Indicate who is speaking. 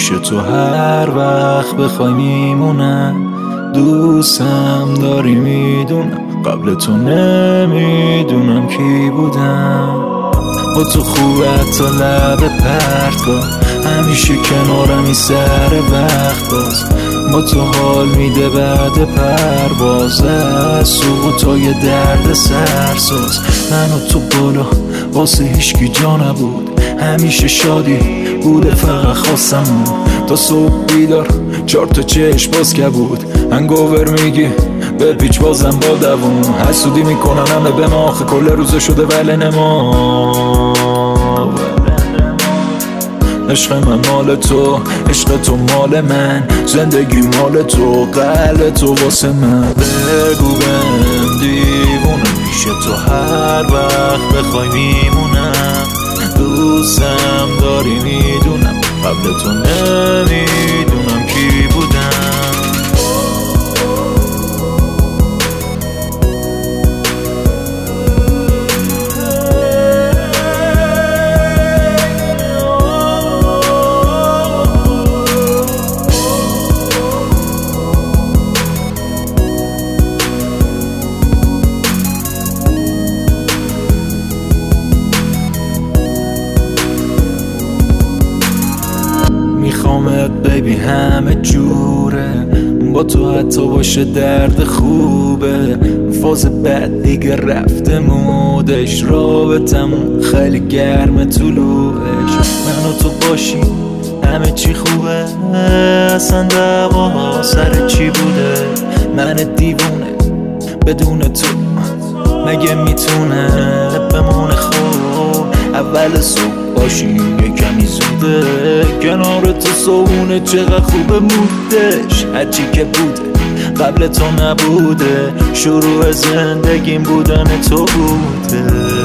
Speaker 1: پیش تو هر وقت بخوای میمونم. دوستم داری میدونم، قبل تو نمیدونم کی بودم. با تو خوبه حتی لب پرت کن، همیشه کنارمی سر وقت باز. با تو حال میده بعد پرواز، از سقوطای درد سرساز. من و تو بالا واسه هیچکی جا نبود، همیشه شادی بوده فقط خواستم تا صبح بیدار 4 تا چشم باز که بود. هنگوور میگی به پیچ بازم با دوون، حسودی میکنن همه به ما، آخه کل روزه شده ولی نما. عشق من مال تو، عشق تو مال من، زندگی مال تو، قلب تو واسه من. بگو بهم دیوونه، پیش تو هر وقت بخوای میمونم. دوستم داری میدونم، قبل تو نمیدونم کی بودم. میخوامت بیبی همه جوره، با تو حتی باشه درد خوبه. فاز بعد دیگه رفته مودش، رابطمون خیلی گرمه طلوعش. من و تو باشی همه چی خوبه، اصلا دعوا سر چی بوده. من دیوونه بدون تو مگه میتونه بمونه خوب. اول صبح باشی یه کمی زوده، کنار تو صبحونه چقدر خوبه مودش. هرچی که بوده قبل تو نبوده، شروع زندگیم بودن تو بوده.